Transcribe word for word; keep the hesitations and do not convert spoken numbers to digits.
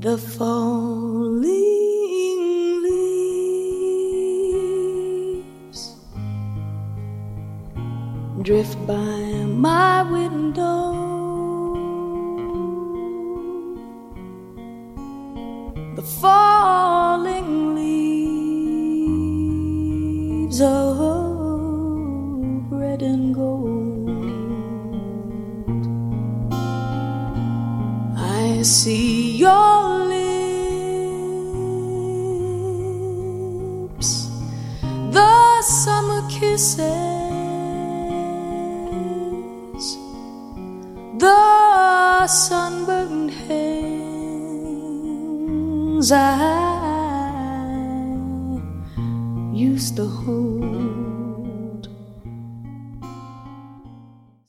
The falling leaves drift by my window. The falling leaves of red and gold. I see your lips, the summer kisses, the sunburned hands I used to hold.